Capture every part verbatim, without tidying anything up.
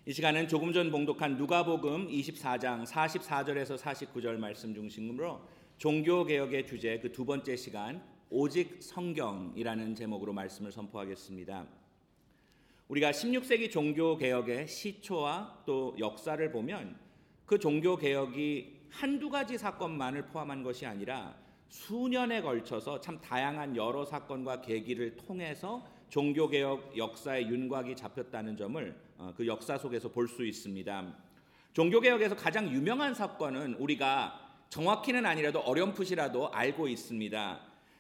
이 시간은 조금 전 봉독한 누가복음 이십사 장 사십사 절에서 사십구 절 말씀 중심으로 종교개혁의 주제 그 두 번째 시간 오직 성경이라는 제목으로 말씀을 선포하겠습니다. 우리가 십육 세기 종교개혁의 시초와 또 역사를 보면 그 종교개혁이 한두 가지 사건만을 포함한 것이 아니라 수년에 걸쳐서 참 다양한 여러 사건과 계기를 통해서 종교개혁 역사의 윤곽이 잡혔다는 점을 그 역사 속에서 볼 수 있습니다. 종교개혁에서 가장 유명한 사건은 우리가 정확히는 아니라도 어렴풋이라도 알고 있습니다.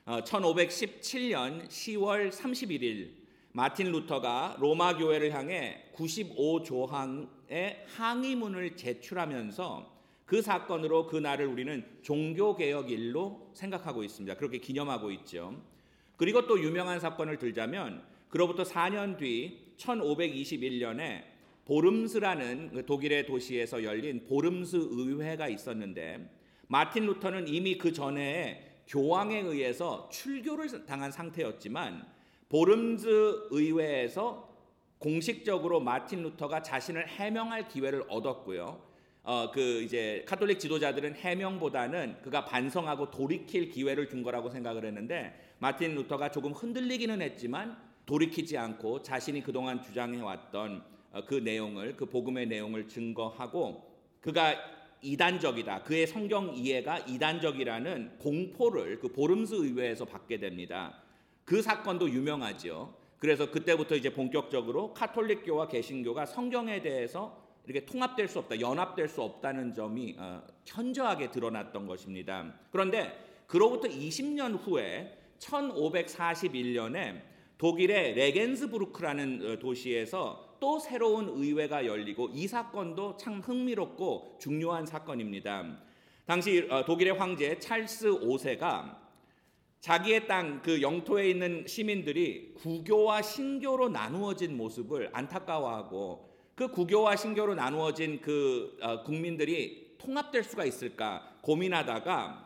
천오백십칠 년 시월 삼십일 일 마틴 루터가 로마 교회를 향해 구십오 조항의 항의문을 제출하면서 그 사건으로 그 날을 우리는 종교개혁일로 생각하고 있습니다. 그렇게 기념하고 있죠. 그리고 또 유명한 사건을 들자면 그로부터 사 년 뒤 천오백이십일 년에 보름스라는 독일의 도시에서 열린 보름스 의회가 있었는데 마틴 루터는 이미 그 전에 교황에 의해서 출교를 당한 상태였지만 보름스 의회에서 공식적으로 마틴 루터가 자신을 해명할 기회를 얻었고요. 어, 그 이제 카톨릭 지도자들은 해명보다는 그가 반성하고 돌이킬 기회를 준 거라고 생각을 했는데 마틴 루터가 조금 흔들리기는 했지만 돌이키지 않고 자신이 그동안 주장해왔던 어, 그 내용을 그 복음의 내용을 증거하고 그가 이단적이다. 그의 성경 이해가 이단적이라는 공포를 그 보름스 의회에서 받게 됩니다. 그 사건도 유명하죠. 그래서 그때부터 이제 본격적으로 카톨릭교와 개신교가 성경에 대해서 이렇게 통합될 수 없다, 연합될 수 없다는 점이 어, 현저하게 드러났던 것입니다. 그런데 그로부터 이십 년 후에 천오백사십일 년에 독일의 레겐스부르크라는 도시에서 또 새로운 의회가 열리고 이 사건도 참 흥미롭고 중요한 사건입니다. 당시 독일의 황제 찰스 오 세가 자기의 땅 그 영토에 있는 시민들이 구교와 신교로 나누어진 모습을 안타까워하고 그 구교와 신교로 나누어진 그 국민들이 통합될 수가 있을까 고민하다가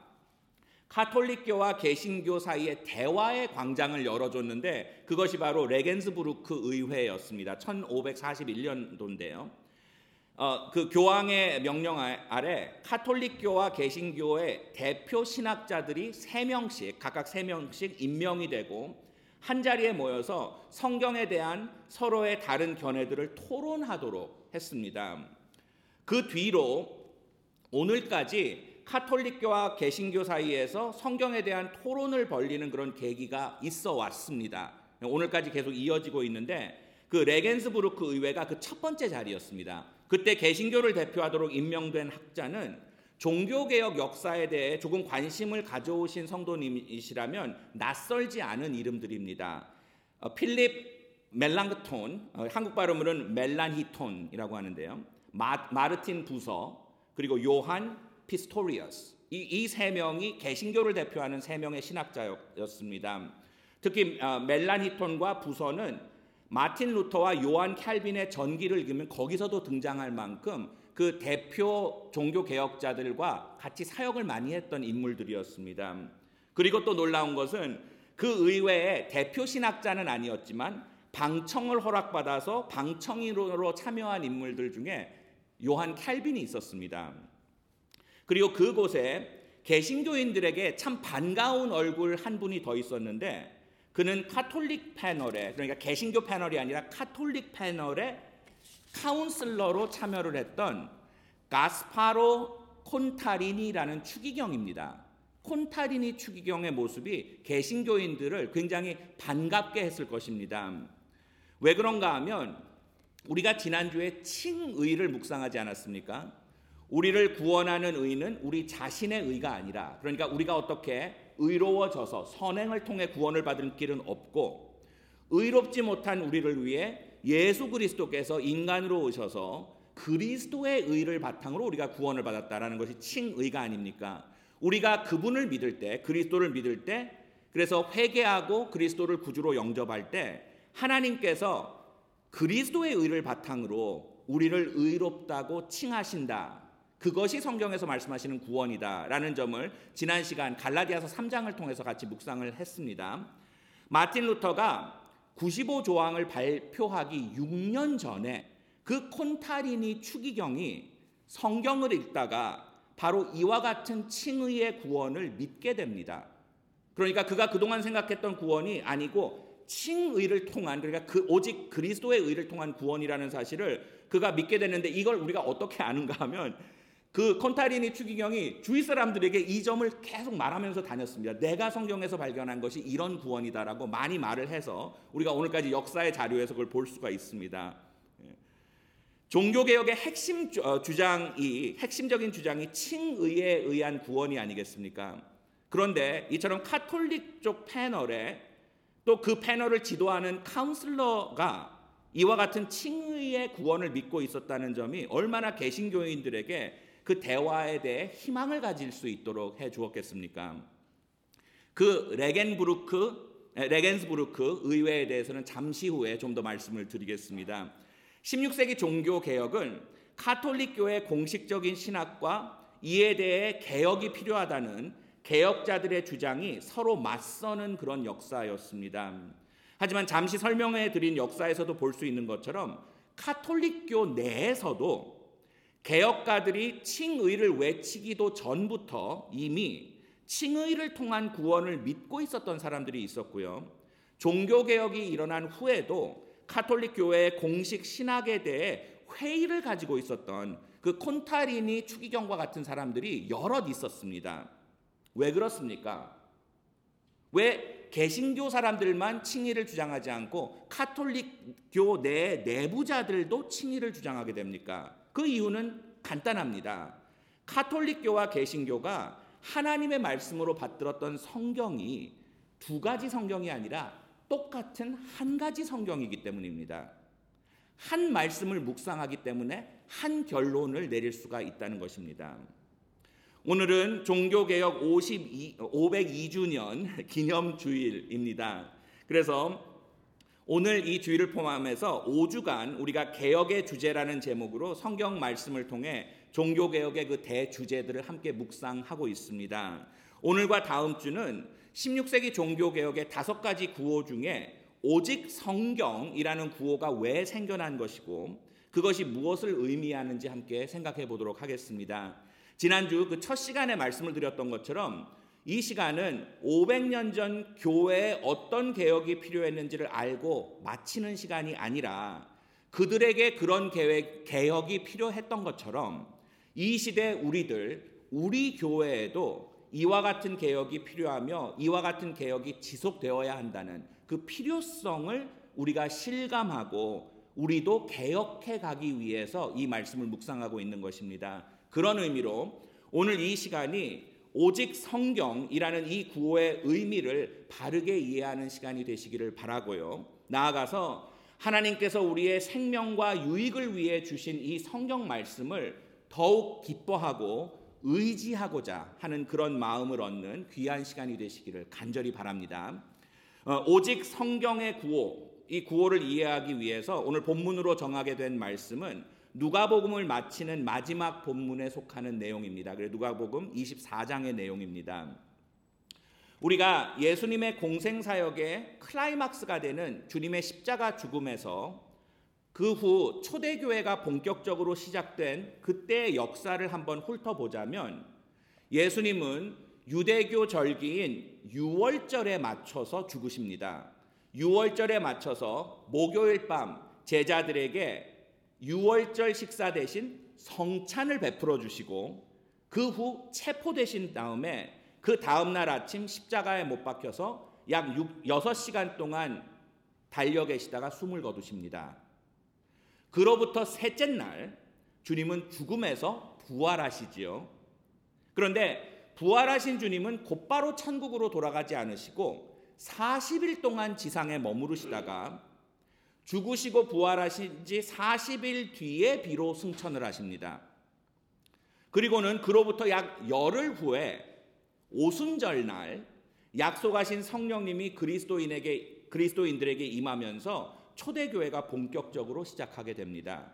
카톨릭교와 개신교 사이에 대화의 광장을 열어줬는데 그것이 바로 레겐스부르크 의회였습니다. 천오백사십일 년도인데요. 어, 그 교황의 명령 아래 카톨릭교와 개신교의 대표 신학자들이 세 명씩 각각 세 명씩 임명이 되고 한 자리에 모여서 성경에 대한 서로의 다른 견해들을 토론하도록 했습니다. 그 뒤로 오늘까지 카톨릭교와 개신교 사이에서 성경에 대한 토론을 벌이는 그런 계기가 있어 왔습니다. 오늘까지 계속 이어지고 있는데 그 레겐스부르크 의회가 그 첫 번째 자리였습니다. 그때 개신교를 대표하도록 임명된 학자는 종교개혁 역사에 대해 조금 관심을 가져오신 성도님이시라면 낯설지 않은 이름들입니다. 어, 필립 멜랑크톤, 어, 한국 발음으로는 멜란히톤이라고 하는데요. 마, 마르틴 부서, 그리고 요한 피스토리어스. 이, 이 세 명이 개신교를 대표하는 세 명의 신학자였습니다. 특히 어, 멜란히톤과 부서는 마틴 루터와 요한 캘빈의 전기를 읽으면 거기서도 등장할 만큼 그 대표 종교 개혁자들과 같이 사역을 많이 했던 인물들이었습니다. 그리고 또 놀라운 것은 그 의회의 대표 신학자는 아니었지만 방청을 허락받아서 방청인으로 참여한 인물들 중에 요한 캘빈이 있었습니다. 그리고 그곳에 개신교인들에게 참 반가운 얼굴 한 분이 더 있었는데 그는 카톨릭 패널에, 그러니까 개신교 패널이 아니라 카톨릭 패널에 카운슬러로 참여를 했던 가스파로 콘타리니라는 추기경입니다. 콘타리니 추기경의 모습이 개신교인들을 굉장히 반갑게 했을 것입니다. 왜 그런가 하면 우리가 지난주에 칭의를 묵상하지 않았습니까? 우리를 구원하는 의는 우리 자신의 의가 아니라, 그러니까 우리가 어떻게 의로워져서 선행을 통해 구원을 받을 길은 없고 의롭지 못한 우리를 위해 예수 그리스도께서 인간으로 오셔서 그리스도의 의를 바탕으로 우리가 구원을 받았다라는 것이 칭의가 아닙니까? 우리가 그분을 믿을 때, 그리스도를 믿을 때, 그래서 회개하고 그리스도를 구주로 영접할 때 하나님께서 그리스도의 의를 바탕으로 우리를 의롭다고 칭하신다. 그것이 성경에서 말씀하시는 구원이다라는 점을 지난 시간 갈라디아서 삼 장을 통해서 같이 묵상을 했습니다. 마틴 루터가 구십오 조항을 발표하기 육 년 전에 그 콘타리니 추기경이 성경을 읽다가 바로 이와 같은 칭의의 구원을 믿게 됩니다. 그러니까 그가 그동안 생각했던 구원이 아니고 칭의를 통한, 그러니까 그 오직 그리스도의 의를 통한 구원이라는 사실을 그가 믿게 됐는데, 이걸 우리가 어떻게 아는가 하면 그 콘타리니 추기경이 주위 사람들에게 이 점을 계속 말하면서 다녔습니다. 내가 성경에서 발견한 것이 이런 구원이다라고 많이 말을 해서 우리가 오늘까지 역사의 자료에서 그걸 볼 수가 있습니다. 종교개혁의 핵심 주장이, 핵심적인 주장이 칭의에 의한 구원이 아니겠습니까? 그런데 이처럼 카톨릭 쪽 패널에 또 그 패널을 지도하는 카운슬러가 이와 같은 칭의의 구원을 믿고 있었다는 점이 얼마나 개신교인들에게 그 대화에 대해 희망을 가질 수 있도록 해 주었겠습니까? 그 레겐부르크, 레겐스부르크 의회에 대해서는 잠시 후에 좀 더 말씀을 드리겠습니다. 십육 세기 종교개혁은 카톨릭교의 공식적인 신학과 이에 대해 개혁이 필요하다는 개혁자들의 주장이 서로 맞서는 그런 역사였습니다. 하지만 잠시 설명해 드린 역사에서도 볼 수 있는 것처럼 카톨릭교 내에서도 개혁가들이 칭의를 외치기도 전부터 이미 칭의를 통한 구원을 믿고 있었던 사람들이 있었고요. 종교개혁이 일어난 후에도 카톨릭 교회의 공식 신학에 대해 회의를 가지고 있었던 그 콘타리니 추기경과 같은 사람들이 여럿 있었습니다. 왜 그렇습니까? 왜 개신교 사람들만 칭의를 주장하지 않고 카톨릭교 내 내부자들도 칭의를 주장하게 됩니까? 그 이유는 간단합니다. 카톨릭교와 개신교가 하나님의 말씀으로 받들었던 성경이 두 가지 성경이 아니라 똑같은 한 가지 성경이기 때문입니다. 한 말씀을 묵상하기 때문에 한 결론을 내릴 수가 있다는 것입니다. 오늘은 종교개혁 오백이 주년 기념주일입니다. 그래서 오늘 이 주일을 포함해서 오 주간 우리가 개혁의 주제라는 제목으로 성경 말씀을 통해 종교개혁의 그 대주제들을 함께 묵상하고 있습니다. 오늘과 다음 주는 십육 세기 종교개혁의 다섯 가지 구호 중에 오직 성경이라는 구호가 왜 생겨난 것이고 그것이 무엇을 의미하는지 함께 생각해 보도록 하겠습니다. 지난주 그 첫 시간에 말씀을 드렸던 것처럼 이 시간은 오백 년 전 교회에 어떤 개혁이 필요했는지를 알고 마치는 시간이 아니라 그들에게 그런 계획, 개혁이 필요했던 것처럼 이 시대 우리들, 우리 교회에도 이와 같은 개혁이 필요하며 이와 같은 개혁이 지속되어야 한다는 그 필요성을 우리가 실감하고 우리도 개혁해 가기 위해서 이 말씀을 묵상하고 있는 것입니다. 그런 의미로 오늘 이 시간이 오직 성경이라는 이 구호의 의미를 바르게 이해하는 시간이 되시기를 바라고요. 나아가서 하나님께서 우리의 생명과 유익을 위해 주신 이 성경 말씀을 더욱 기뻐하고 의지하고자 하는 그런 마음을 얻는 귀한 시간이 되시기를 간절히 바랍니다. 어, 오직 성경의 구호, 이 구호를 이해하기 위해서 오늘 본문으로 정하게 된 말씀은 누가복음을 마치는 마지막 본문에 속하는 내용입니다. 그래서 누가복음 이십사 장의 내용입니다. 우리가 예수님의 공생사역의 클라이막스가 되는 주님의 십자가 죽음에서 그 후 초대교회가 본격적으로 시작된 그때의 역사를 한번 훑어보자면 예수님은 유대교 절기인 유월절에 맞춰서 죽으십니다. 유월절에 맞춰서 목요일 밤 제자들에게 유월절 식사 대신 성찬을 베풀어 주시고 그 후 체포되신 다음에 그 다음날 아침 십자가에 못 박혀서 약 여섯 시간 동안 달려 계시다가 숨을 거두십니다. 그로부터 셋째 날 주님은 죽음에서 부활하시지요. 그런데 부활하신 주님은 곧바로 천국으로 돌아가지 않으시고 사십 일 동안 지상에 머무르시다가 죽으시고 부활하신 지 사십 일 뒤에 비로 승천을 하십니다. 그리고는 그로부터 약 열흘 후에 오순절 날 약속하신 성령님이 그리스도인에게 그리스도인들에게 임하면서 초대교회가 본격적으로 시작하게 됩니다.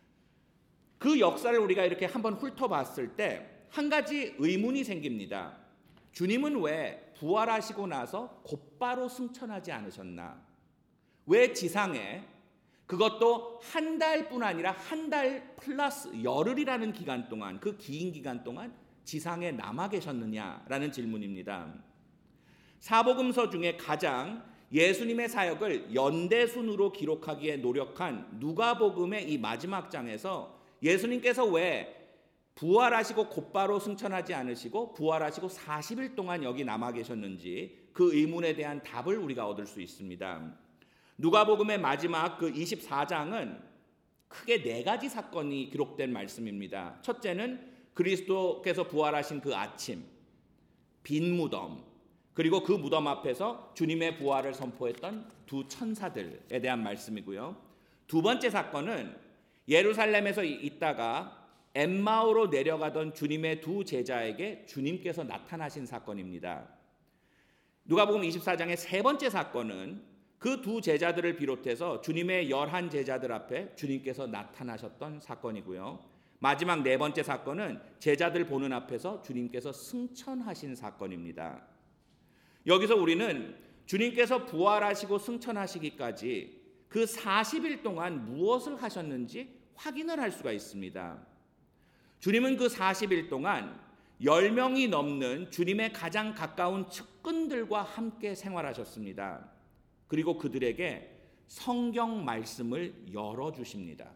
그 역사를 우리가 이렇게 한번 훑어봤을 때 한 가지 의문이 생깁니다. 주님은 왜 부활하시고 나서 곧바로 승천하지 않으셨나? 왜 지상에 그것도 한 달뿐 아니라 한 달 플러스 열흘이라는 기간 동안, 그 긴 기간 동안 지상에 남아 계셨느냐라는 질문입니다. 사복음서 중에 가장 예수님의 사역을 연대순으로 기록하기에 노력한 누가복음의 이 마지막 장에서 예수님께서 왜 부활하시고 곧바로 승천하지 않으시고 부활하시고 사십 일 동안 여기 남아 계셨는지 그 의문에 대한 답을 우리가 얻을 수 있습니다. 누가복음의 마지막 그 이십사 장은 크게 네 가지 사건이 기록된 말씀입니다. 첫째는 그리스도께서 부활하신 그 아침, 빈 무덤, 그리고 그 무덤 앞에서 주님의 부활을 선포했던 두 천사들에 대한 말씀이고요. 두 번째 사건은 예루살렘에서 있다가 엠마오로 내려가던 주님의 두 제자에게 주님께서 나타나신 사건입니다. 누가복음 이십사 장의 세 번째 사건은 그 두 제자들을 비롯해서 주님의 열한 제자들 앞에 주님께서 나타나셨던 사건이고요. 마지막 네 번째 사건은 제자들 보는 앞에서 주님께서 승천하신 사건입니다. 여기서 우리는 주님께서 부활하시고 승천하시기까지 그 사십 일 동안 무엇을 하셨는지 확인을 할 수가 있습니다. 주님은 그 사십 일 동안 열 명이 넘는 주님의 가장 가까운 측근들과 함께 생활하셨습니다. 그리고 그들에게 성경 말씀을 열어주십니다.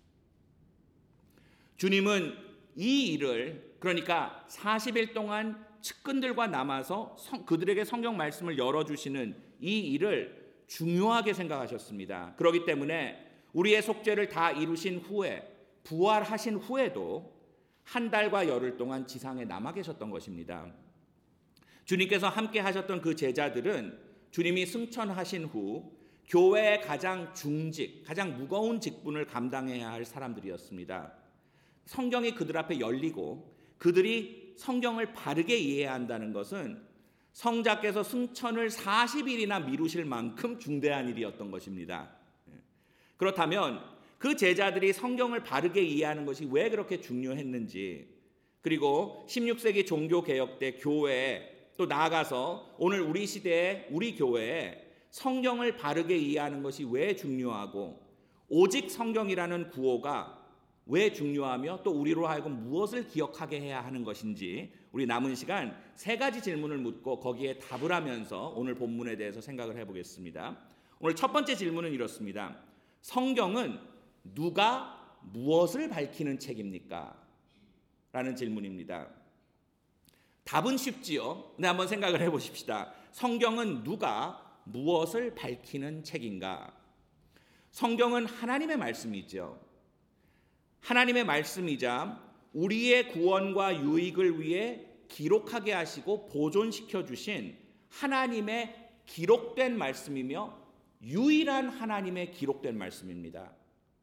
주님은 이 일을, 그러니까 사십 일 동안 측근들과 남아서 성, 그들에게 성경 말씀을 열어주시는 이 일을 중요하게 생각하셨습니다. 그렇기 때문에 우리의 속죄를 다 이루신 후에, 부활하신 후에도 한 달과 열흘 동안 지상에 남아 계셨던 것입니다. 주님께서 함께 하셨던 그 제자들은 주님이 승천하신 후 교회의 가장 중직, 가장 무거운 직분을 감당해야 할 사람들이었습니다. 성경이 그들 앞에 열리고 그들이 성경을 바르게 이해한다는 것은 성자께서 승천을 사십 일이나 미루실 만큼 중대한 일이었던 것입니다. 그렇다면 그 제자들이 성경을 바르게 이해하는 것이 왜 그렇게 중요했는지, 그리고 십육 세기 종교개혁 때 교회에, 또 나아가서 오늘 우리 시대에 우리 교회에 성경을 바르게 이해하는 것이 왜 중요하고 오직 성경이라는 구호가 왜 중요하며 또 우리로 하여금 무엇을 기억하게 해야 하는 것인지 우리 남은 시간 세 가지 질문을 묻고 거기에 답을 하면서 오늘 본문에 대해서 생각을 해보겠습니다. 오늘 첫 번째 질문은 이렇습니다. 성경은 누가 무엇을 밝히는 책입니까? 라는 질문입니다. 답은 쉽지요. 근데 한번 생각을 해보십시다. 성경은 누가 무엇을 밝히는 책인가? 성경은 하나님의 말씀이죠. 하나님의 말씀이자 우리의 구원과 유익을 위해 기록하게 하시고 보존시켜 주신 하나님의 기록된 말씀이며 유일한 하나님의 기록된 말씀입니다.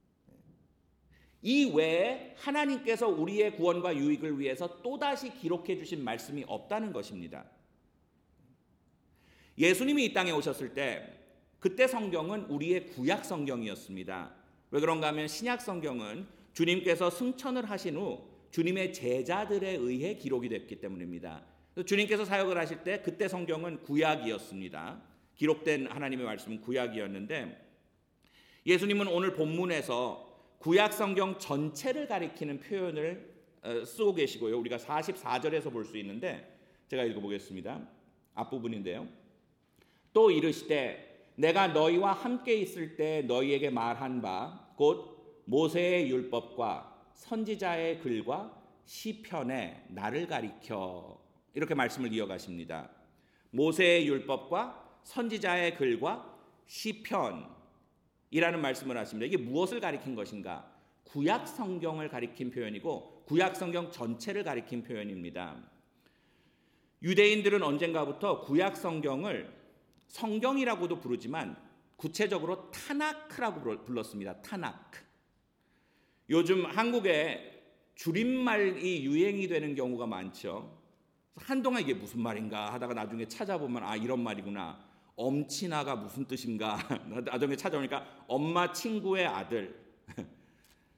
이 외에 하나님께서 우리의 구원과 유익을 위해서 또다시 기록해 주신 말씀이 없다는 것입니다. 예수님이 이 땅에 오셨을 때 그때 성경은 우리의 구약 성경이었습니다. 왜 그런가 하면 신약 성경은 주님께서 승천을 하신 후 주님의 제자들에 의해 기록이 됐기 때문입니다. 주님께서 사역을 하실 때 그때 성경은 구약이었습니다. 기록된 하나님의 말씀은 구약이었는데 예수님은 오늘 본문에서 구약 성경 전체를 가리키는 표현을 쓰고 계시고요. 우리가 사십사 절에서 볼 수 있는데 제가 읽어보겠습니다. 앞부분인데요. 또 이르시되 내가 너희와 함께 있을 때 너희에게 말한 바 곧 모세의 율법과 선지자의 글과 시편에 나를 가리켜, 이렇게 말씀을 이어가십니다. 모세의 율법과 선지자의 글과 시편이라는 말씀을 하십니다. 이게 무엇을 가리킨 것인가? 구약 성경을 가리킨 표현이고 구약 성경 전체를 가리킨 표현입니다. 유대인들은 언젠가부터 구약 성경을 성경이라고도 부르지만 구체적으로 타나크라고 불렀습니다. 타나크. 요즘 한국에 줄임말이 유행이 되는 경우가 많죠. 한동안 이게 무슨 말인가 하다가 나중에 찾아보면 아 이런 말이구나. 엄친아가 무슨 뜻인가 나중에 찾아보니까 엄마 친구의 아들.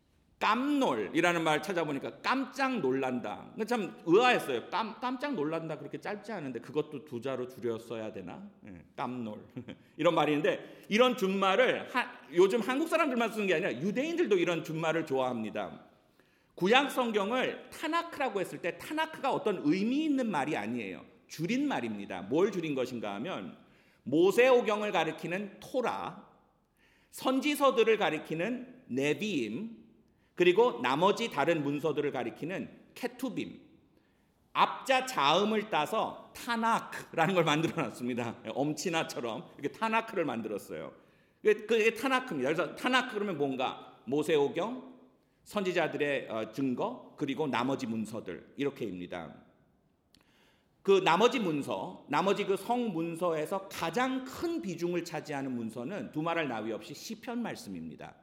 깜놀이라는 말 찾아보니까 깜짝 놀란다. 참 의아했어요. 깜, 깜짝 놀란다 그렇게 짧지 않은데 그것도 두 자로 줄여 써야 되나? 예, 깜놀 이런 말인데 이런 준말을 하, 요즘 한국 사람들만 쓰는 게 아니라 유대인들도 이런 준말을 좋아합니다. 구약 성경을 타나크라고 했을 때 타나크가 어떤 의미 있는 말이 아니에요. 줄인 말입니다. 뭘 줄인 것인가 하면 모세오경을 가리키는 토라, 선지서들을 가리키는 네비임, 그리고 나머지 다른 문서들을 가리키는 케투빔, 앞자 자음을 따서 타나크라는 걸 만들어놨습니다. 엄친아처럼 이렇게 타나크를 만들었어요. 그게 타나크입니다. 그래서 타나크 그러면 뭔가 모세오경, 선지자들의 증거, 그리고 나머지 문서들 이렇게입니다. 그 나머지 문서, 나머지 그 성문서에서 가장 큰 비중을 차지하는 문서는 두말할 나위 없이 시편 말씀입니다.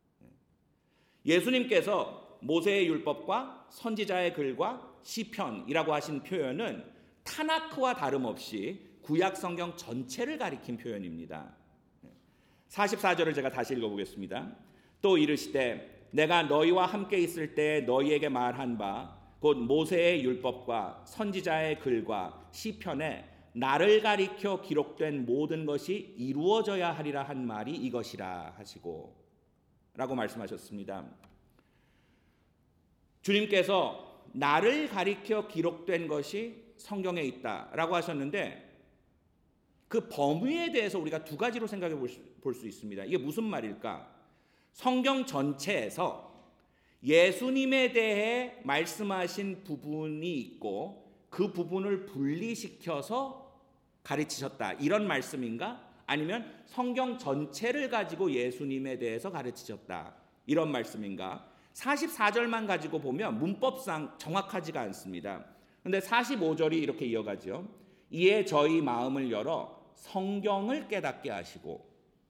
예수님께서 모세의 율법과 선지자의 글과 시편이라고 하신 표현은 타나크와 다름없이 구약 성경 전체를 가리킨 표현입니다. 사십사 절을 제가 다시 읽어보겠습니다. 또 이르시되 내가 너희와 함께 있을 때 너희에게 말한 바 곧 모세의 율법과 선지자의 글과 시편에 나를 가리켜 기록된 모든 것이 이루어져야 하리라 한 말이 이것이라 하시고 라고 말씀하셨습니다. 주님께서 나를 가리켜 기록된 것이 성경에 있다라고 하셨는데 그 범위에 대해서 우리가 두 가지로 생각해 볼 수 있습니다. 이게 무슨 말일까? 성경 전체에서 예수님에 대해 말씀하신 부분이 있고 그 부분을 분리시켜서 가르치셨다 이런 말씀인가? 아니면 성경 전체를 가지고 예수님에 대해서 가르치셨다 이런 말씀인가? 사십사 절만 가지고 보면 문법상 정확하지가 않습니다. 그런데 사십오 절이 이렇게 이어가죠. 이에 저희 마음을 열어 성경을 깨닫게 하시고,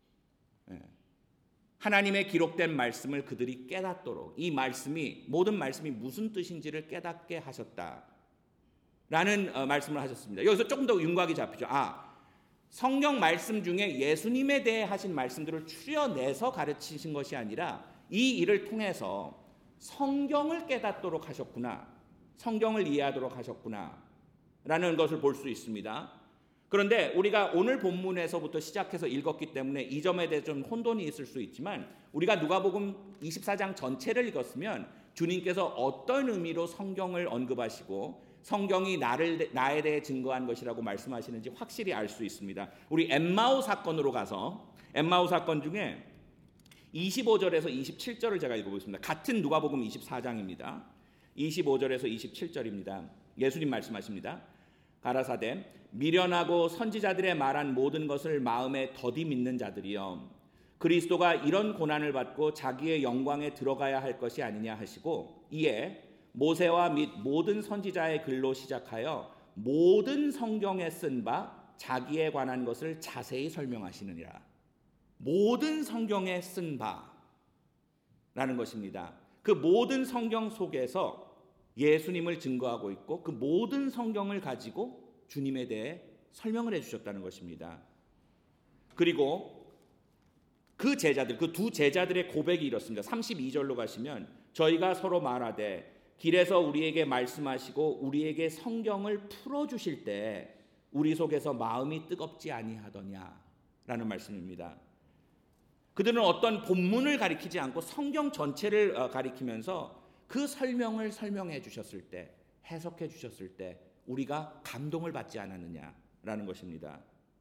하나님의 기록된 말씀을 그들이 깨닫도록, 이 말씀이 모든 말씀이 무슨 뜻인지를 깨닫게 하셨다라는 말씀을 하셨습니다. 여기서 조금 더 윤곽이 잡히죠. 아, 성경 말씀 중에 예수님에 대해 하신 말씀들을 추려내서 가르치신 것이 아니라 이 일을 통해서 성경을 깨닫도록 하셨구나, 성경을 이해하도록 하셨구나 라는 것을 볼 수 있습니다. 그런데 우리가 오늘 본문에서부터 시작해서 읽었기 때문에 이 점에 대해 좀 혼돈이 있을 수 있지만 우리가 누가복음 이십사 장 전체를 읽었으면 주님께서 어떤 의미로 성경을 언급하시고 성경이 나를, 나에 대해 증거한 것이라고 말씀하시는지 확실히 알 수 있습니다. 우리 엠마오 사건으로 가서 엠마오 사건 중에 이십오 절에서 이십칠 절을 제가 읽어보겠습니다. 같은 누가복음 이십사 장입니다. 이십오 절에서 이십칠 절입니다. 예수님 말씀하십니다. 가라사대 미련하고 선지자들의 말한 모든 것을 마음에 더디 믿는 자들이여, 그리스도가 이런 고난을 받고 자기의 영광에 들어가야 할 것이 아니냐 하시고, 이에 모세와 및 모든 선지자의 글로 시작하여 모든 성경에 쓴 바 자기에 관한 것을 자세히 설명하시느니라. 모든 성경에 쓴 바라는 것입니다. 그 모든 성경 속에서 예수님을 증거하고 있고 그 모든 성경을 가지고 주님에 대해 설명을 해주셨다는 것입니다. 그리고 그 제자들, 그 두 제자들의 고백이 이렇습니다. 삼십이 절로 가시면 저희가 서로 말하되 길에서 우리에게 말씀하시고 우리에게 성경을 풀어주실 때 우리 속에서 마음이 뜨겁지 아니하더냐라는 말씀입니다. 그들은 어떤 본문을 가리키지 않고 성경 전체를 가리키면서 그 설명을 설명해 주셨을 때, 해석해 주셨을 때 우리가 감동을 받지 않았느냐라는 것입니다.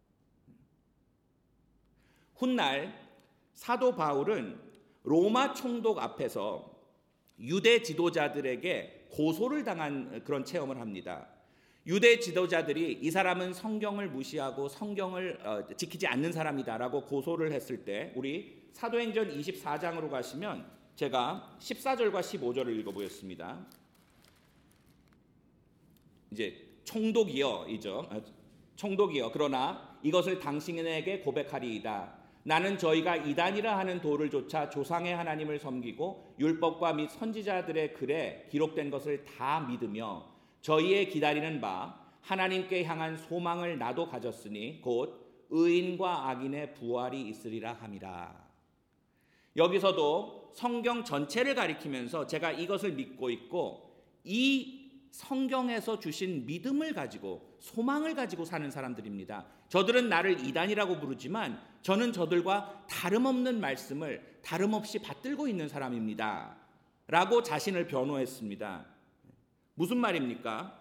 훗날 사도 바울은 로마 총독 앞에서 유대 지도자들에게 고소를 당한 그런 체험을 합니다. 유대 지도자들이 이 사람은 성경을 무시하고 성경을 지키지 않는 사람이다라고 고소를 했을 때 우리 사도행전 이십사 장으로 가시면 제가 십사 절과 십오 절을 읽어보겠습니다. 이제 총독이여 이죠. 총독이여 그러나 이것을 당신에게 고백하리이다. 나는 저희가 이단이라 하는 도를 좇아 조상의 하나님을 섬기고 율법과 및 선지자들의 글에 기록된 것을 다 믿으며 저희의 기다리는 바 하나님께 향한 소망을 나도 가졌으니 곧 의인과 악인의 부활이 있으리라 함이라. 여기서도 성경 전체를 가리키면서 제가 이것을 믿고 있고 이 성경에서 주신 믿음을 가지고 소망을 가지고 사는 사람들입니다. 저들은 나를 이단이라고 부르지만 저는 저들과 다름없는 말씀을 다름없이 받들고 있는 사람입니다 라고 자신을 변호했습니다. 무슨 말입니까?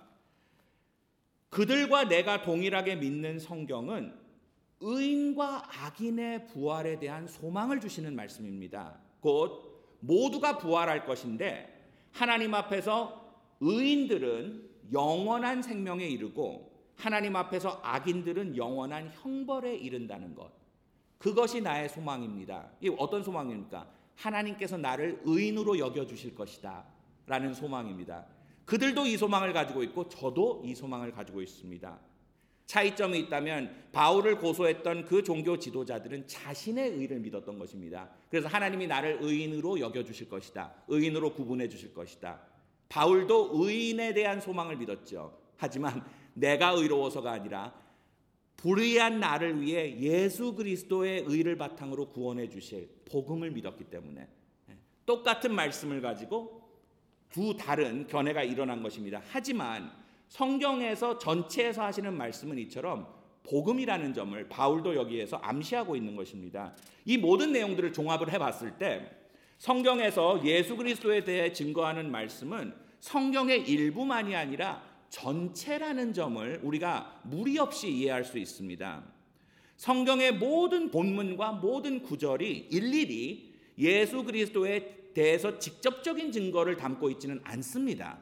그들과 내가 동일하게 믿는 성경은 의인과 악인의 부활에 대한 소망을 주시는 말씀입니다. 곧 모두가 부활할 것인데 하나님 앞에서 의인들은 영원한 생명에 이르고 하나님 앞에서 악인들은 영원한 형벌에 이른다는 것. 그것이 나의 소망입니다. 이게 어떤 소망입니까? 하나님께서 나를 의인으로 여겨주실 것이다 라는 소망입니다. 그들도 이 소망을 가지고 있고 저도 이 소망을 가지고 있습니다. 차이점이 있다면 바울을 고소했던 그 종교 지도자들은 자신의 의를 믿었던 것입니다. 그래서 하나님이 나를 의인으로 여겨주실 것이다. 의인으로 구분해 주실 것이다. 바울도 의인에 대한 소망을 믿었죠. 하지만 내가 의로워서가 아니라 불의한 나를 위해 예수 그리스도의 의를 바탕으로 구원해 주실 복음을 믿었기 때문에 똑같은 말씀을 가지고 두 다른 견해가 일어난 것입니다. 하지만 성경에서 전체에서 하시는 말씀은 이처럼 복음이라는 점을 바울도 여기에서 암시하고 있는 것입니다. 이 모든 내용들을 종합을 해봤을 때 성경에서 예수 그리스도에 대해 증거하는 말씀은 성경의 일부만이 아니라 전체라는 점을 우리가 무리 없이 이해할 수 있습니다. 성경의 모든 본문과 모든 구절이 일일이 예수 그리스도에 대해서 직접적인 증거를 담고 있지는 않습니다.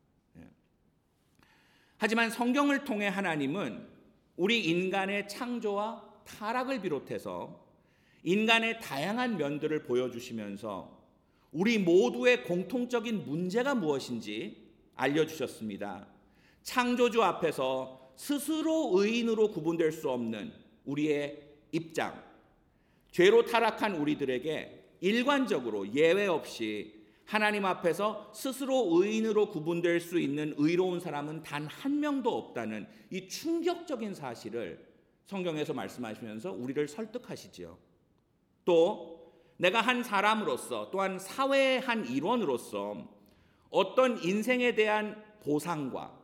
하지만 성경을 통해 하나님은 우리 인간의 창조와 타락을 비롯해서 인간의 다양한 면들을 보여주시면서 우리 모두의 공통적인 문제가 무엇인지 알려주셨습니다. 창조주 앞에서 스스로 의인으로 구분될 수 없는 우리의 입장, 죄로 타락한 우리들에게 일관적으로 예외 없이 하나님 앞에서 스스로 의인으로 구분될 수 있는 의로운 사람은 단 한 명도 없다는 이 충격적인 사실을 성경에서 말씀하시면서 우리를 설득하시지요. 또 내가 한 사람으로서 또한 사회의 한 일원으로서 어떤 인생에 대한 보상과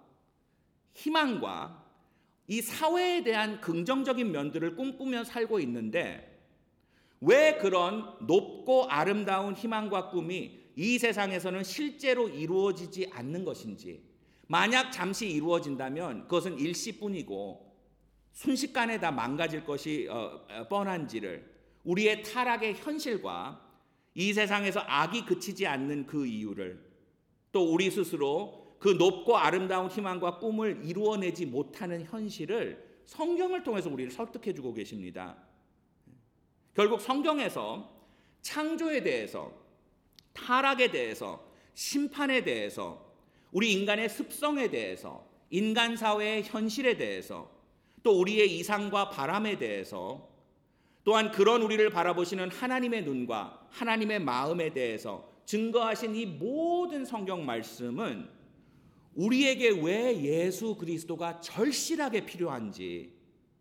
희망과 이 사회에 대한 긍정적인 면들을 꿈꾸며 살고 있는데 왜 그런 높고 아름다운 희망과 꿈이 이 세상에서는 실제로 이루어지지 않는 것인지, 만약 잠시 이루어진다면 그것은 일시뿐이고 순식간에 다 망가질 것이 뻔한지를, 우리의 타락의 현실과 이 세상에서 악이 그치지 않는 그 이유를, 또 우리 스스로 그 높고 아름다운 희망과 꿈을 이루어내지 못하는 현실을 성경을 통해서 우리를 설득해 주고 계십니다. 결국 성경에서 창조에 대해서, 타락에 대해서, 심판에 대해서, 우리 인간의 습성에 대해서, 인간 사회의 현실에 대해서, 또 우리의 이상과 바람에 대해서, 또한 그런 우리를 바라보시는 하나님의 눈과 하나님의 마음에 대해서 증거하신 이 모든 성경 말씀은 우리에게 왜 예수 그리스도가 절실하게 필요한지,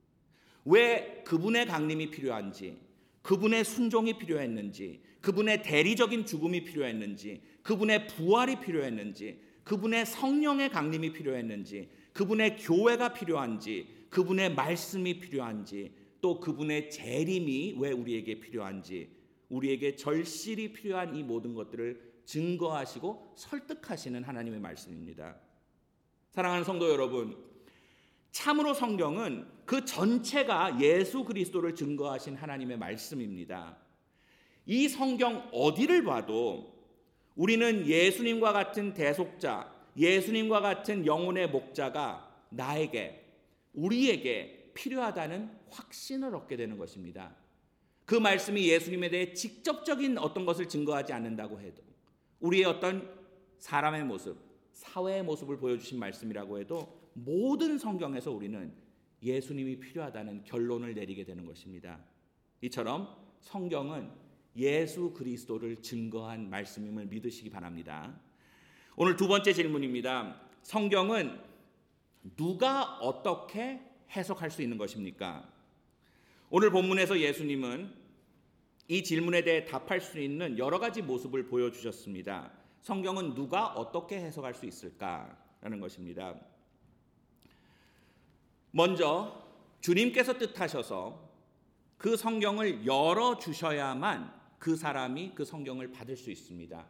왜 그분의 강림이 필요한지, 그분의 순종이 필요했는지, 그분의 대리적인 죽음이 필요했는지, 그분의 부활이 필요했는지, 그분의 성령의 강림이 필요했는지, 그분의 교회가 필요한지, 그분의 말씀이 필요한지, 또 그분의 재림이 왜 우리에게 필요한지, 우리에게 절실히 필요한 이 모든 것들을 증거하시고 설득하시는 하나님의 말씀입니다. 사랑하는 성도 여러분, 참으로 성경은 그 전체가 예수 그리스도를 증거하신 하나님의 말씀입니다. 이 성경 어디를 봐도 우리는 예수님과 같은 대속자, 예수님과 같은 영혼의 목자가 나에게, 우리에게 필요하다는 확신을 얻게 되는 것입니다. 그 말씀이 예수님에 대해 직접적인 어떤 것을 증거하지 않는다고 해도, 우리의 어떤 사람의 모습, 사회의 모습을 보여주신 말씀이라고 해도 모든 성경에서 우리는 예수님이 필요하다는 결론을 내리게 되는 것입니다. 이처럼 성경은 예수 그리스도를 증거한 말씀임을 믿으시기 바랍니다. 오늘 두 번째 질문입니다. 성경은 누가 어떻게 해석할 수 있는 것입니까? 오늘 본문에서 예수님은 이 질문에 대해 답할 수 있는 여러 가지 모습을 보여주셨습니다. 성경은 누가 어떻게 해석할 수 있을까라는 것입니다. 먼저 주님께서 뜻하셔서 그 성경을 열어주셔야만 그 사람이 그 성경을 받을 수 있습니다.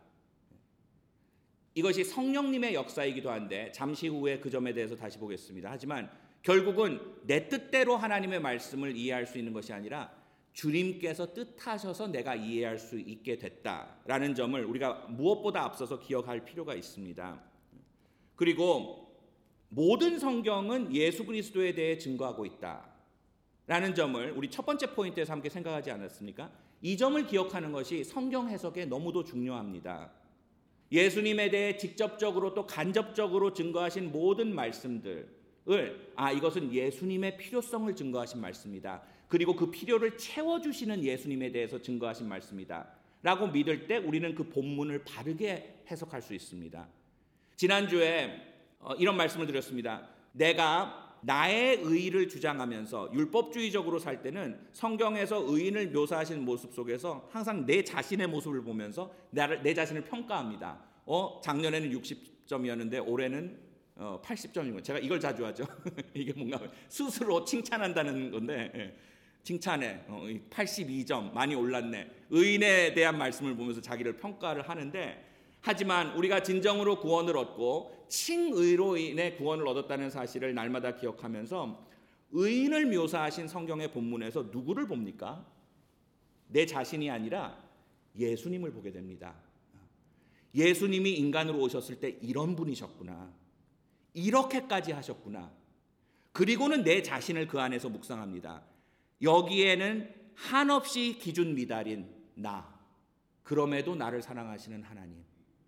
이것이 성령님의 역사이기도 한데 잠시 후에 그 점에 대해서 다시 보겠습니다. 하지만 결국은 내 뜻대로 하나님의 말씀을 이해할 수 있는 것이 아니라 주님께서 뜻하셔서 내가 이해할 수 있게 됐다라는 점을 우리가 무엇보다 앞서서 기억할 필요가 있습니다. 그리고 모든 성경은 예수 그리스도에 대해 증거하고 있다라는 점을 우리 첫 번째 포인트에서 함께 생각하지 않았습니까? 이 점을 기억하는 것이 성경 해석에 너무도 중요합니다. 예수님에 대해 직접적으로 또 간접적으로 증거하신 모든 말씀들을 아 이것은 예수님의 필요성을 증거하신 말씀이다. 그리고 그 필요를 채워주시는 예수님에 대해서 증거하신 말씀이다 라고 믿을 때 우리는 그 본문을 바르게 해석할 수 있습니다. 지난주에 어, 이런 말씀을 드렸습니다. 내가 나의 의의를 주장하면서 율법주의적으로 살 때는 성경에서 의인을 묘사하시는 모습 속에서 항상 내 자신의 모습을 보면서 나를, 내 자신을 평가합니다. 어, 작년에는 육십 점이었는데 올해는 어, 팔십 점인 거. 제가 이걸 자주 하죠. 이게 뭔가 스스로 칭찬한다는 건데 예. 칭찬해. 어, 팔십이 점 많이 올랐네. 의인에 대한 말씀을 보면서 자기를 평가를 하는데 하지만 우리가 진정으로 구원을 얻고 칭의로 인해 구원을 얻었다는 사실을 날마다 기억하면서 의인을 묘사하신 성경의 본문에서 누구를 봅니까? 내 자신이 아니라 예수님을 보게 됩니다. 예수님이 인간으로 오셨을 때 이런 분이셨구나. 이렇게까지 하셨구나. 그리고는 내 자신을 그 안에서 묵상합니다. 여기에는 한없이 기준 미달인 나. 그럼에도 나를 사랑하시는 하나님.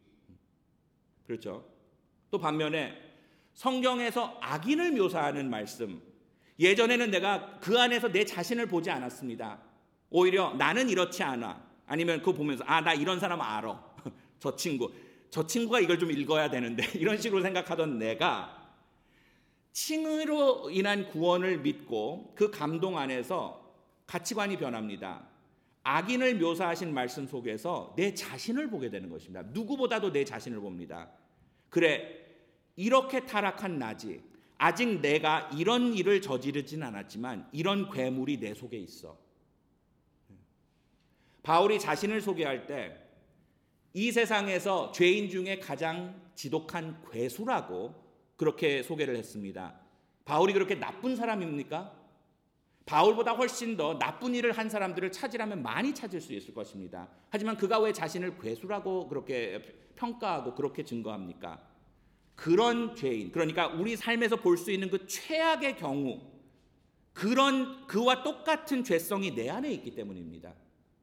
그렇죠? 또 반면에 성경에서 악인을 묘사하는 말씀. 예전에는 내가 그 안에서 내 자신을 보지 않았습니다. 오히려 나는 이렇지 않아. 아니면 그거 보면서 아, 나 이런 사람 알아. 저 친구. 저 친구가 이걸 좀 읽어야 되는데 이런 식으로 생각하던 내가 칭의로 인한 구원을 믿고 그 감동 안에서 가치관이 변합니다. 악인을 묘사하신 말씀 속에서 내 자신을 보게 되는 것입니다. 누구보다도 내 자신을 봅니다. 그래, 이렇게 타락한 나지. 아직 내가 이런 일을 저지르진 않았지만 이런 괴물이 내 속에 있어. 바울이 자신을 소개할 때 이 세상에서 죄인 중에 가장 지독한 괴수라고 그렇게 소개를 했습니다. 바울이 그렇게 나쁜 사람입니까? 바울보다 훨씬 더 나쁜 일을 한 사람들을 찾으라면 많이 찾을 수 있을 것입니다. 하지만 그가 왜 자신을 괴수라고 그렇게 평가하고 그렇게 증거합니까? 그런 죄인, 그러니까 우리 삶에서 볼 수 있는 그 최악의 경우, 그런 그와 똑같은 죄성이 내 안에 있기 때문입니다.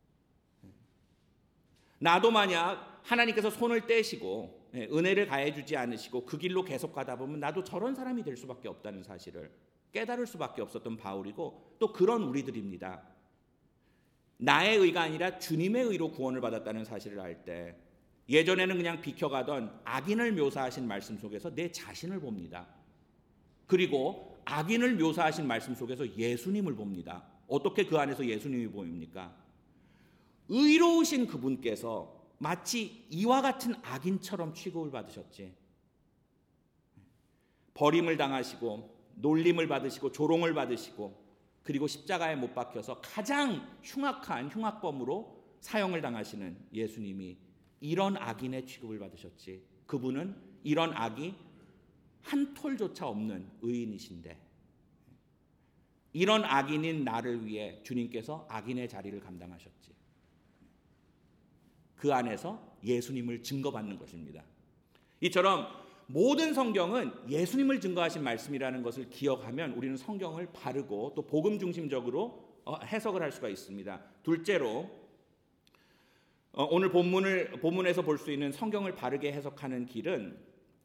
나도 만약 하나님께서 손을 떼시고 은혜를 가해주지 않으시고 그 길로 계속 가다 보면 나도 저런 사람이 될 수밖에 없다는 사실을 깨달을 수밖에 없었던 바울이고 또 그런 우리들입니다. 나의 의가 아니라 주님의 의로 구원을 받았다는 사실을 알 때 예전에는 그냥 비켜가던 악인을 묘사하신 말씀 속에서 내 자신을 봅니다. 그리고 악인을 묘사하신 말씀 속에서 예수님을 봅니다. 어떻게 그 안에서 예수님이 보입니까? 의로우신 그분께서 마치 이와 같은 악인처럼 취급을 받으셨지. 버림을 당하시고 놀림을 받으시고 조롱을 받으시고 그리고 십자가에 못 박혀서 가장 흉악한 흉악범으로 사형을 당하시는 예수님이 이런 악인의 취급을 받으셨지. 그분은 이런 악이 한 톨조차 없는 의인이신데 이런 악인인 나를 위해 주님께서 악인의 자리를 감당하셨지. 그 안에서 예수님을 증거받는 것입니다. 이처럼 모든 성경은 예수님을 증거하신 말씀이라는 것을 기억하면 우리는 성경을 바르고 또 복음 중심적으로 해석을 할 수가 있습니다. 둘째로 오늘 본문을 본문에서 볼 수 있는 성경을 바르게 해석하는 길은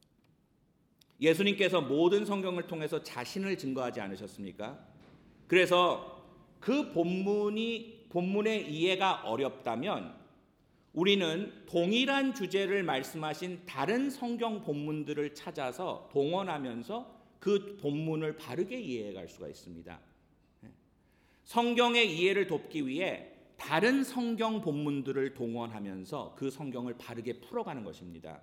예수님께서 모든 성경을 통해서 자신을 증거하지 않으셨습니까? 그래서 그 본문이 본문의 이해가 어렵다면 우리는 동일한 주제를 말씀하신 다른 성경 본문들을 찾아서 동원하면서 그 본문을 바르게 이해해 갈 수가 있습니다. 성경의 이해를 돕기 위해 다른 성경 본문들을 동원하면서 그 성경을 바르게 풀어가는 것입니다.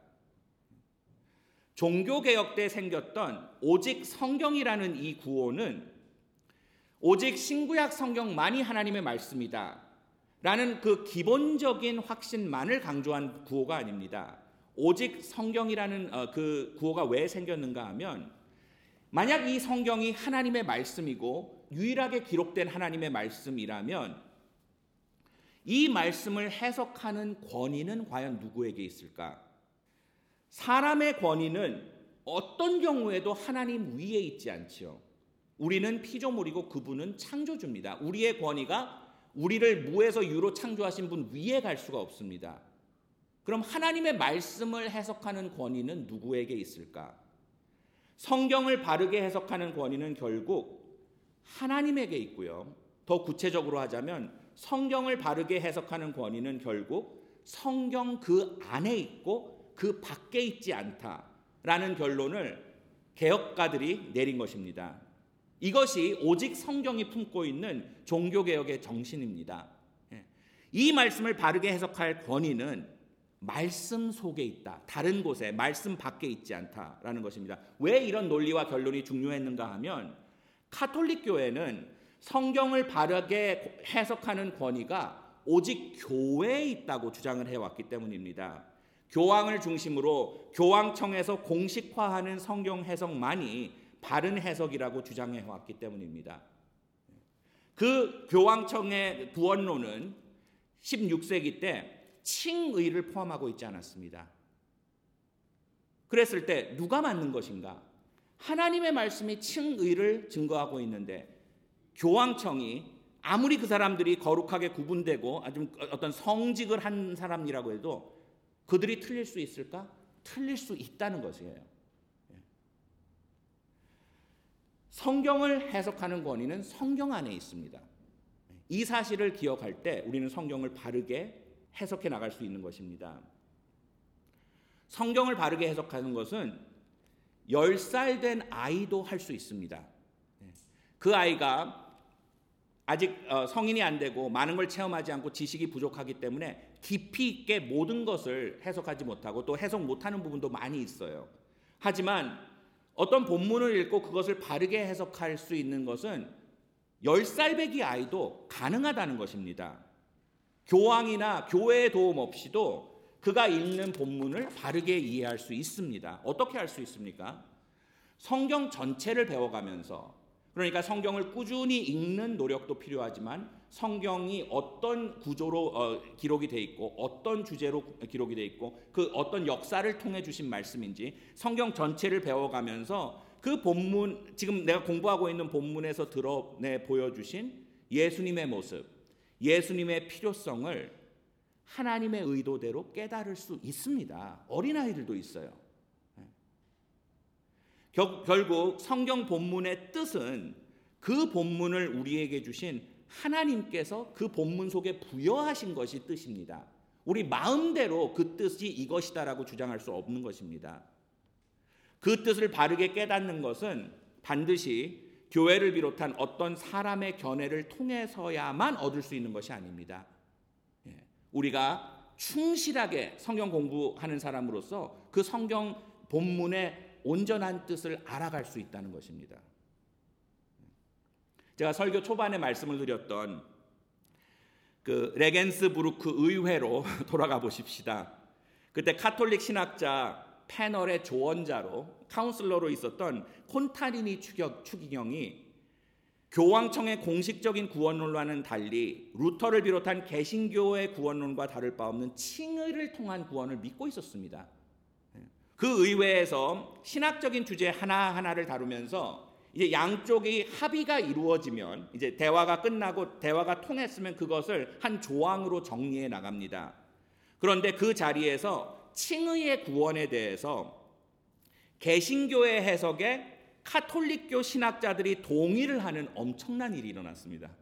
종교개혁 때 생겼던 오직 성경이라는 이 구호는 오직 신구약 성경만이 하나님의 말씀이다 라는 그 기본적인 확신만을 강조한 구호가 아닙니다. 오직 성경이라는 그 구호가 왜 생겼는가 하면, 만약 이 성경이 하나님의 말씀이고 유일하게 기록된 하나님의 말씀이라면 이 말씀을 해석하는 권위는 과연 누구에게 있을까? 사람의 권위는 어떤 경우에도 하나님 위에 있지 않지요. 우리는 피조물이고 그분은 창조주입니다. 우리의 권위가 우리를 무에서 유로 창조하신 분 위에 갈 수가 없습니다. 그럼 하나님의 말씀을 해석하는 권위는 누구에게 있을까? 성경을 바르게 해석하는 권위는 결국 하나님에게 있고요. 더 구체적으로 하자면 성경을 바르게 해석하는 권위는 결국 성경 그 안에 있고 그 밖에 있지 않다라는 결론을 개혁가들이 내린 것입니다. 이것이 오직 성경이 품고 있는 종교개혁의 정신입니다. 이 말씀을 바르게 해석할 권위는 말씀 속에 있다, 다른 곳에 말씀 밖에 있지 않다라는 것입니다. 왜 이런 논리와 결론이 중요했는가 하면, 가톨릭 교회는 성경을 바르게 해석하는 권위가 오직 교회에 있다고 주장을 해왔기 때문입니다. 교황을 중심으로 교황청에서 공식화하는 성경 해석만이 바른 해석이라고 주장해왔기 때문입니다. 그 교황청의 구원론은 십육 세기 때 칭의를 포함하고 있지 않았습니다. 그랬을 때 누가 맞는 것인가? 하나님의 말씀이 칭의를 증거하고 있는데 교황청이 아무리 그 사람들이 거룩하게 구분되고 아주 어떤 성직을 한 사람이라고 해도 그들이 틀릴 수 있을까? 틀릴 수 있다는 것이에요. 성경을 해석하는 권위는 성경 안에 있습니다. 이 사실을 기억할 때 우리는 성경을 바르게 해석해 나갈 수 있는 것입니다. 성경을 바르게 해석하는 것은 열 살 된 아이도 할 수 있습니다. 그 아이가 아직 성인이 안 되고 많은 걸 체험하지 않고 지식이 부족하기 때문에 깊이 있게 모든 것을 해석하지 못하고 또 해석 못하는 부분도 많이 있어요. 하지만 어떤 본문을 읽고 그것을 바르게 해석할 수 있는 것은 열 살 배기 아이도 가능하다는 것입니다. 교황이나 교회의 도움 없이도 그가 읽는 본문을 바르게 이해할 수 있습니다. 어떻게 할 수 있습니까? 성경 전체를 배워가면서, 그러니까 성경을 꾸준히 읽는 노력도 필요하지만 성경이 어떤 구조로 어, 기록이 돼 있고 어떤 주제로 기록이 돼 있고 그 어떤 역사를 통해 주신 말씀인지 성경 전체를 배워가면서 그 본문, 지금 내가 공부하고 있는 본문에서 드러내 보여주신 예수님의 모습, 예수님의 필요성을 하나님의 의도대로 깨달을 수 있습니다. 어린아이들도 있어요. 겨, 결국 성경 본문의 뜻은 그 본문을 우리에게 주신 하나님께서 그 본문 속에 부여하신 것이 뜻입니다. 우리 마음대로 그 뜻이 이것이다라고 주장할 수 없는 것입니다. 그 뜻을 바르게 깨닫는 것은 반드시 교회를 비롯한 어떤 사람의 견해를 통해서야만 얻을 수 있는 것이 아닙니다. 우리가 충실하게 성경 공부하는 사람으로서 그 성경 본문의 온전한 뜻을 알아갈 수 있다는 것입니다. 제가 설교 초반에 말씀을 드렸던 그 레겐스부르크 의회로 돌아가 보십시다. 그때 카톨릭 신학자 패널의 조언자로 카운슬러로 있었던 콘타리니 추기경이 교황청의 공식적인 구원론과는 달리 루터를 비롯한 개신교의 구원론과 다를 바 없는 칭의를 통한 구원을 믿고 있었습니다. 그 의회에서 신학적인 주제 하나하나를 다루면서 이제 양쪽이 합의가 이루어지면, 이제 대화가 끝나고 대화가 통했으면 그것을 한 조항으로 정리해 나갑니다. 그런데 그 자리에서 칭의의 구원에 대해서 개신교의 해석에 카톨릭교 신학자들이 동의를 하는 엄청난 일이 일어났습니다.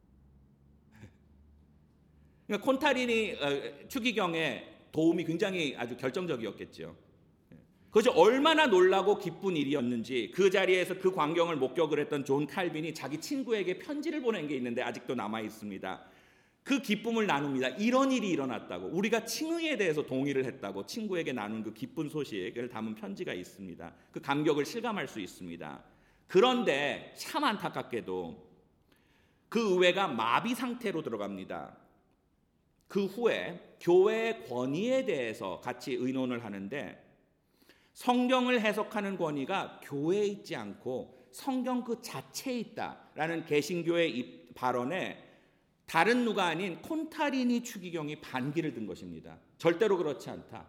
그러니까 콘타리니 추기경의 도움이 굉장히 아주 결정적이었겠죠. 그것이 얼마나 놀라고 기쁜 일이었는지 그 자리에서 그 광경을 목격을 했던 존 칼빈이 자기 친구에게 편지를 보낸 게 있는데 아직도 남아 있습니다. 그 기쁨을 나눕니다. 이런 일이 일어났다고, 우리가 칭의에 대해서 동의를 했다고 친구에게 나눈 그 기쁜 소식을 담은 편지가 있습니다. 그 감격을 실감할 수 있습니다. 그런데 참 안타깝게도 그 의회가 마비 상태로 들어갑니다. 그 후에 교회의 권위에 대해서 같이 의논을 하는데, 성경을 해석하는 권위가 교회에 있지 않고 성경 그 자체에 있다라는 개신교의 발언에 다른 누가 아닌 콘타리니 추기경이 반기를 든 것입니다. 절대로 그렇지 않다.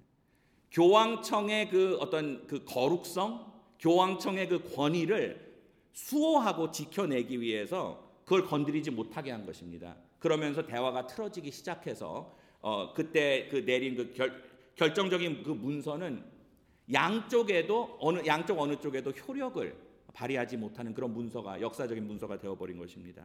교황청의 그 어떤 그 거룩성, 교황청의 그 권위를 수호하고 지켜내기 위해서 그걸 건드리지 못하게 한 것입니다. 그러면서 대화가 틀어지기 시작해서 어, 그때 그 내린 그 결, 결정적인 그 문서는 양쪽에도 어느 양쪽 어느 쪽에도 효력을 발휘하지 못하는 그런 문서가, 역사적인 문서가 되어버린 것입니다.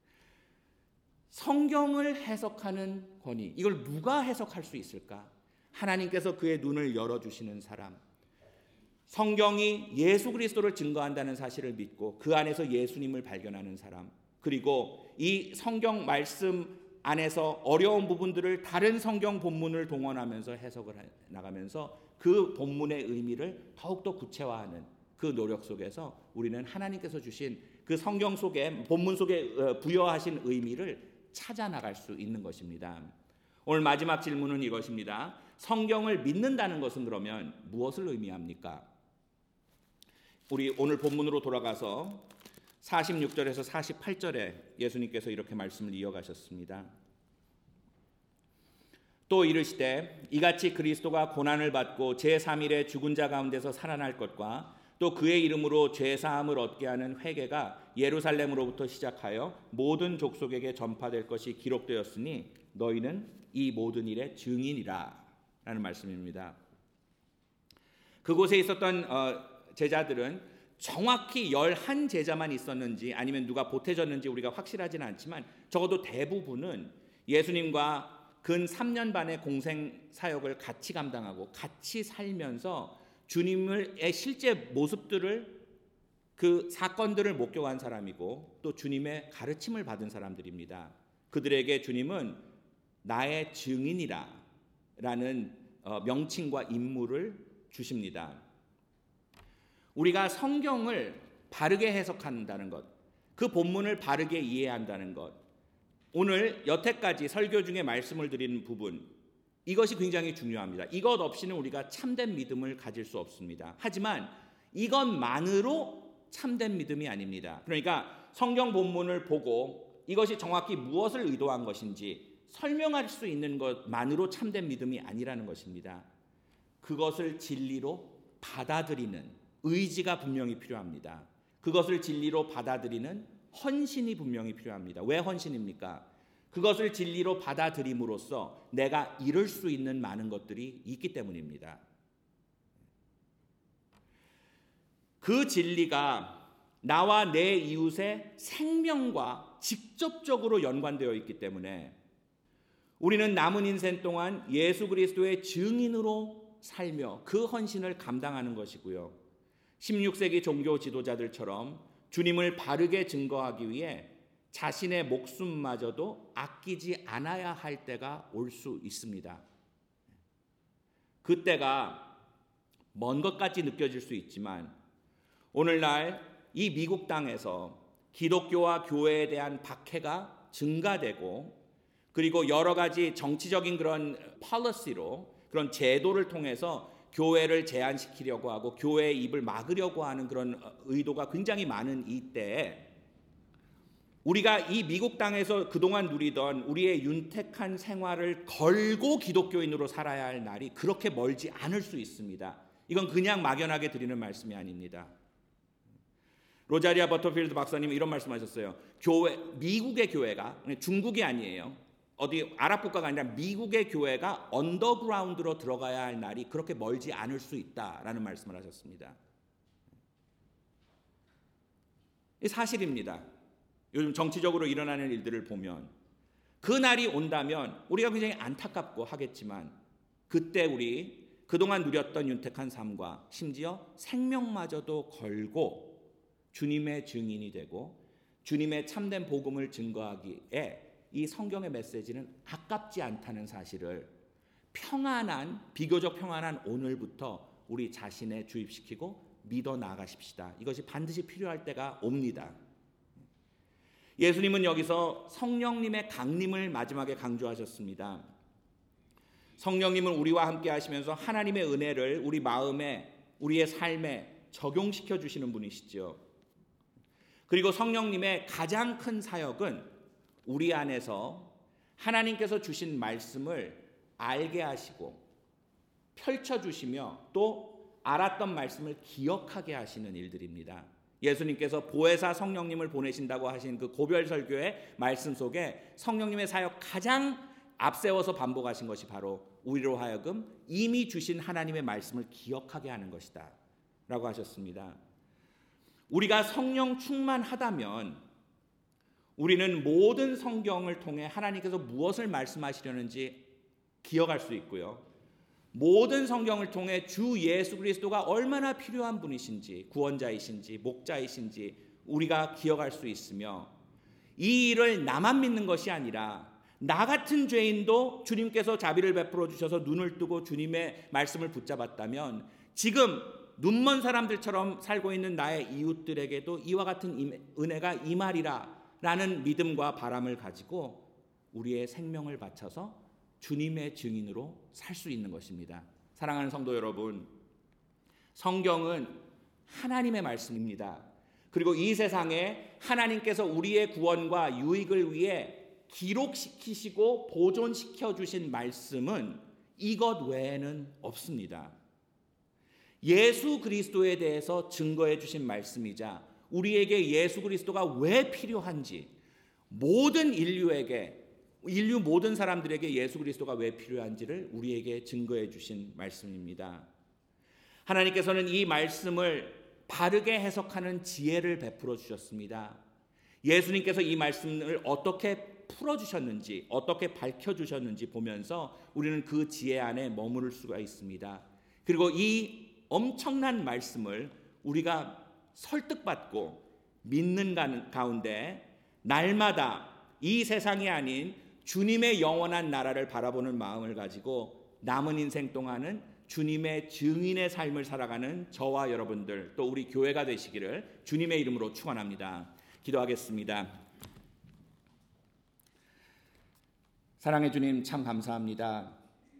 성경을 해석하는 권위, 이걸 누가 해석할 수 있을까? 하나님께서 그의 눈을 열어주시는 사람, 성경이 예수 그리스도를 증거한다는 사실을 믿고 그 안에서 예수님을 발견하는 사람, 그리고 이 성경 말씀 안에서 어려운 부분들을 다른 성경 본문을 동원하면서 해석을 나가면서 그 본문의 의미를 더욱더 구체화하는 그 노력 속에서 우리는 하나님께서 주신 그 성경 속에, 본문 속에 부여하신 의미를 찾아 나갈 수 있는 것입니다. 오늘 마지막 질문은 이것입니다. 성경을 믿는다는 것은 그러면 무엇을 의미합니까? 우리 오늘 본문으로 돌아가서 사십육 절에서 사십팔 절에 예수님께서 이렇게 말씀을 이어가셨습니다. 또 이르시되 이같이 그리스도가 고난을 받고 제삼 일에 죽은 자 가운데서 살아날 것과 또 그의 이름으로 죄사함을 얻게 하는 회개가 예루살렘으로부터 시작하여 모든 족속에게 전파될 것이 기록되었으니 너희는 이 모든 일의 증인이라 라는 말씀입니다. 그곳에 있었던 어, 제자들은 정확히 열한 제자만 있었는지 아니면 누가 보태졌는지 우리가 확실하지는 않지만 적어도 대부분은 예수님과 근 삼 년 반의 공생 사역을 같이 감당하고 같이 살면서 주님의 실제 모습들을, 그 사건들을 목격한 사람이고 또 주님의 가르침을 받은 사람들입니다. 그들에게 주님은 나의 증인이라 라는 명칭과 임무를 주십니다. 우리가 성경을 바르게 해석한다는 것, 그 본문을 바르게 이해한다는 것, 오늘 여태까지 설교 중에 말씀을 드리는 부분, 이것이 굉장히 중요합니다. 이것 없이는 우리가 참된 믿음을 가질 수 없습니다. 하지만 이것만으로 참된 믿음이 아닙니다. 그러니까 성경 본문을 보고 이것이 정확히 무엇을 의도한 것인지 설명할 수 있는 것만으로 참된 믿음이 아니라는 것입니다. 그것을 진리로 받아들이는 의지가 분명히 필요합니다. 그것을 진리로 받아들이는 헌신이 분명히 필요합니다. 왜 헌신입니까? 그것을 진리로 받아들임으로써 내가 이룰 수 있는 많은 것들이 있기 때문입니다. 그 진리가 나와 내 이웃의 생명과 직접적으로 연관되어 있기 때문에 우리는 남은 인생 동안 예수 그리스도의 증인으로 살며 그 헌신을 감당하는 것이고요. 십육 세기 종교 지도자들처럼 주님을 바르게 증거하기 위해 자신의 목숨마저도 아끼지 않아야 할 때가 올 수 있습니다. 그때가 먼 것 같이 느껴질 수 있지만 오늘날 이 미국 땅에서 기독교와 교회에 대한 박해가 증가되고, 그리고 여러 가지 정치적인 그런 policy로, 그런 제도를 통해서 교회를 제한시키려고 하고 교회의 입을 막으려고 하는 그런 의도가 굉장히 많은 이때에 우리가 이 미국 땅에서 그동안 누리던 우리의 윤택한 생활을 걸고 기독교인으로 살아야 할 날이 그렇게 멀지 않을 수 있습니다. 이건 그냥 막연하게 드리는 말씀이 아닙니다. 로자리아 버터필드 박사님이 이런 말씀하셨어요. 교회, 미국의 교회가, 중국이 아니에요. 어디 아랍 국가가 아니라 미국의 교회가 언더그라운드로 들어가야 할 날이 그렇게 멀지 않을 수 있다라는 말씀을 하셨습니다. 이 사실입니다. 요즘 정치적으로 일어나는 일들을 보면 그 날이 온다면 우리가 굉장히 안타깝고 하겠지만 그때 우리 그동안 누렸던 윤택한 삶과 심지어 생명마저도 걸고 주님의 증인이 되고 주님의 참된 복음을 증거하기에 이 성경의 메시지는 아깝지 않다는 사실을 평안한, 비교적 평안한 오늘부터 우리 자신에 주입시키고 믿어 나가십시다. 이것이 반드시 필요할 때가 옵니다. 예수님은 여기서 성령님의 강림을 마지막에 강조하셨습니다. 성령님은 우리와 함께 하시면서 하나님의 은혜를 우리 마음에, 우리의 삶에 적용시켜 주시는 분이시죠. 그리고 성령님의 가장 큰 사역은 우리 안에서 하나님께서 주신 말씀을 알게 하시고 펼쳐주시며 또 알았던 말씀을 기억하게 하시는 일들입니다. 예수님께서 보혜사 성령님을 보내신다고 하신 그 고별설교의 말씀 속에 성령님의 사역 가장 앞세워서 반복하신 것이 바로 우리로 하여금 이미 주신 하나님의 말씀을 기억하게 하는 것이다 라고 하셨습니다. 우리가 성령 충만하다면 우리는 모든 성경을 통해 하나님께서 무엇을 말씀하시려는지 기억할 수 있고요. 모든 성경을 통해 주 예수 그리스도가 얼마나 필요한 분이신지, 구원자이신지, 목자이신지 우리가 기억할 수 있으며, 이 일을 나만 믿는 것이 아니라 나 같은 죄인도 주님께서 자비를 베풀어 주셔서 눈을 뜨고 주님의 말씀을 붙잡았다면 지금 눈먼 사람들처럼 살고 있는 나의 이웃들에게도 이와 같은 은혜가 임하리라 라는 믿음과 바람을 가지고 우리의 생명을 바쳐서 주님의 증인으로 살 수 있는 것입니다. 사랑하는 성도 여러분, 성경은 하나님의 말씀입니다. 그리고 이 세상에 하나님께서 우리의 구원과 유익을 위해 기록시키시고 보존시켜 주신 말씀은 이것 외에는 없습니다. 예수 그리스도에 대해서 증거해 주신 말씀이자 우리에게 예수 그리스도가 왜 필요한지, 모든 인류에게, 인류 모든 사람들에게 예수 그리스도가 왜 필요한지를 우리에게 증거해 주신 말씀입니다. 하나님께서는 이 말씀을 바르게 해석하는 지혜를 베풀어 주셨습니다. 예수님께서 이 말씀을 어떻게 풀어주셨는지, 어떻게 밝혀주셨는지 보면서 우리는 그 지혜 안에 머무를 수가 있습니다. 그리고 이 엄청난 말씀을 우리가 설득받고 믿는 가운데 날마다 이 세상이 아닌 주님의 영원한 나라를 바라보는 마음을 가지고 남은 인생 동안은 주님의 증인의 삶을 살아가는 저와 여러분들, 또 우리 교회가 되시기를 주님의 이름으로 축원합니다. 기도하겠습니다. 사랑해 주님, 참 감사합니다.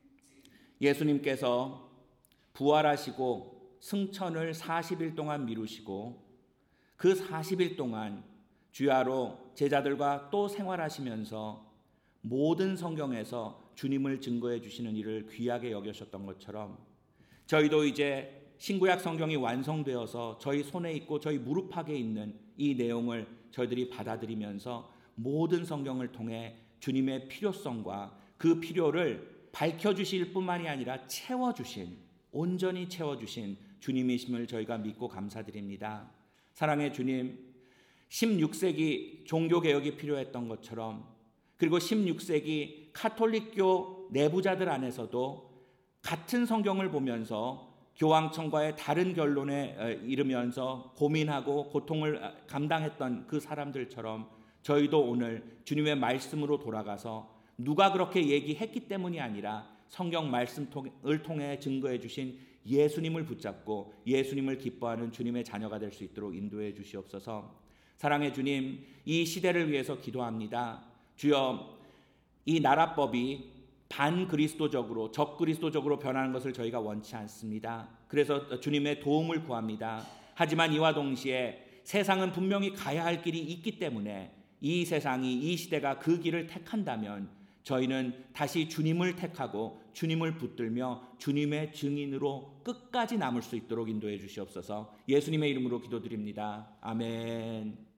예수님께서 부활하시고 승천을 사십 일 동안 미루시고 그 사십 일 동안 주야로 제자들과 또 생활하시면서 모든 성경에서 주님을 증거해 주시는 일을 귀하게 여기셨던 것처럼 저희도 이제 신구약 성경이 완성되어서 저희 손에 있고 저희 무릎팍에 있는 이 내용을 저희들이 받아들이면서 모든 성경을 통해 주님의 필요성과 그 필요를 밝혀주실 뿐만이 아니라 채워주신, 온전히 채워주신 주님이심을 저희가 믿고 감사드립니다. 사랑의 주님, 십육 세기 종교개혁이 필요했던 것처럼, 그리고 십육 세기 카톨릭교 내부자들 안에서도 같은 성경을 보면서 교황청과의 다른 결론에 이르면서 고민하고 고통을 감당했던 그 사람들처럼 저희도 오늘 주님의 말씀으로 돌아가서 누가 그렇게 얘기했기 때문이 아니라 성경 말씀을 통해 증거해 주신 예수님을 붙잡고 예수님을 기뻐하는 주님의 자녀가 될 수 있도록 인도해 주시옵소서. 사랑의 주님, 이 시대를 위해서 기도합니다. 주여, 이 나라법이 반그리스도적으로, 적그리스도적으로 변하는 것을 저희가 원치 않습니다. 그래서 주님의 도움을 구합니다. 하지만 이와 동시에 세상은 분명히 가야 할 길이 있기 때문에 이 세상이, 이 시대가 그 길을 택한다면 저희는 다시 주님을 택하고 주님을 붙들며 주님의 증인으로 끝까지 남을 수 있도록 인도해 주시옵소서. 예수님의 이름으로 기도드립니다. 아멘.